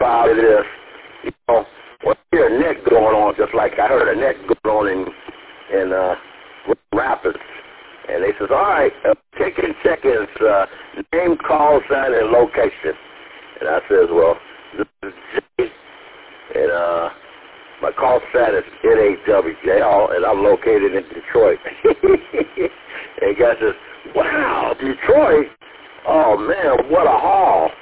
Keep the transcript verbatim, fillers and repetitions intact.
about it is, you know, when you hear a net going on, just like I heard a net going on in, in uh, Rapids. And they says, all right, uh, take and check his uh, name, call sign, and location. And I says, well, this is Jay, and uh, my call sign is N A W J, and I'm located in Detroit. And the guy says, wow, Detroit? Oh, man, what a haul.